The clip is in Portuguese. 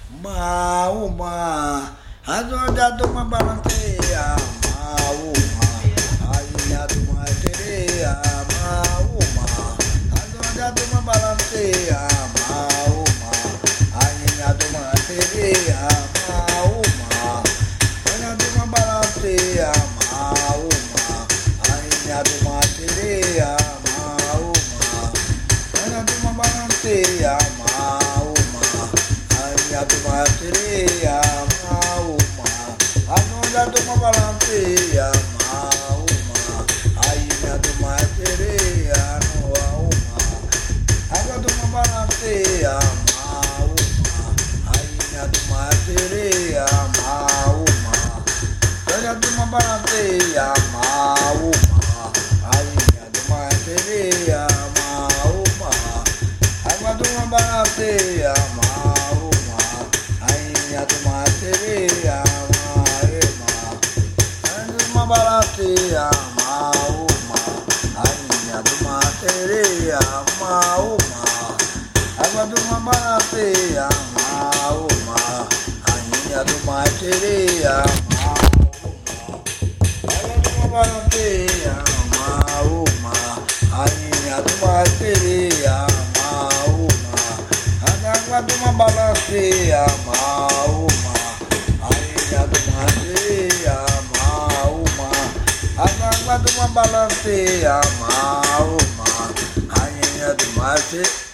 Uma, a dona de uma balanceia, uma, a linha de uma sereia, uma, a dona de uma balanceia, uma, a linha de uma sereia, uma, a linha de uma balanceia, uma, a linha de uma sereia, uma, a linha de uma balanceia, de uma sereia, uma, a dona de uma balanceia, uma, a ilha de uma sereia, uma, água de uma balanceia, uma, a ilha de uma sereia, uma, dona de uma balanceia, uma, a ilha de uma sereia, uma, água de uma balanceia, uma sereia, uma balanceia, uma, a linha de uma sereia, uma, água de uma balanceia, uma, a linha de uma sereia, água de uma balanceia, uma, a linha de uma sereia, água de uma balanceia, a ilha de uma sereia, água de uma balanceia, a ilha de uma sereia.